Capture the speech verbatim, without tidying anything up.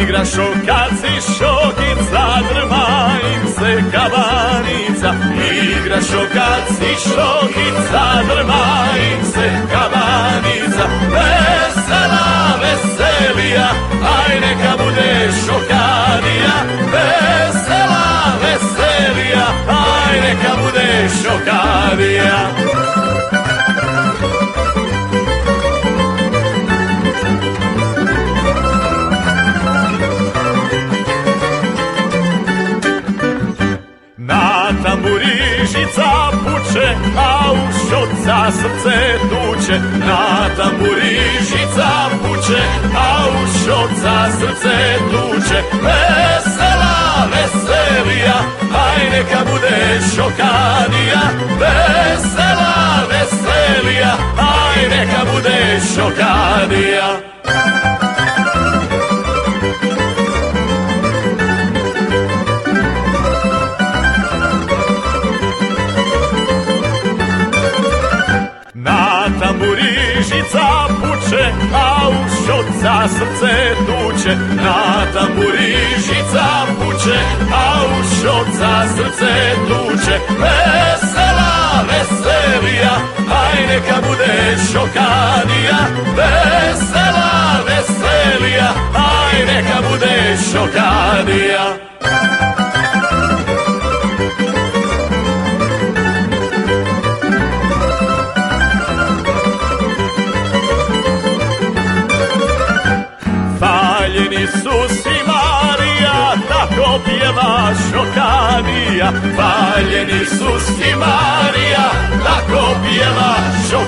igra šokaci, šokica, drma im se kabanica. Igra šokaci, šokica, drma im se kabanica. Vesela, veselija, aj neka bude šokadija. Vesela, veselija, aj neka bude šokadija. Na tamburi žica puče, a u šoca srce tuče. Na tamburi žica puče, a u šoca srce tuče. Vesela, veselija, aj neka bude šokadija. Vesela, veselija, aj neka bude šokadija. Na tamburi žica puče, a u šoca srce tuče. Na tamburi žica puče, a u šoca srce tuče. Vesela, veselija, aj neka bude šokadija. Vesela, veselija, aj neka bude šokadija. Hvaljeni su si Marija, tako pjeva šokadija. Hvaljeni su si Marija, tako pjeva šokadija.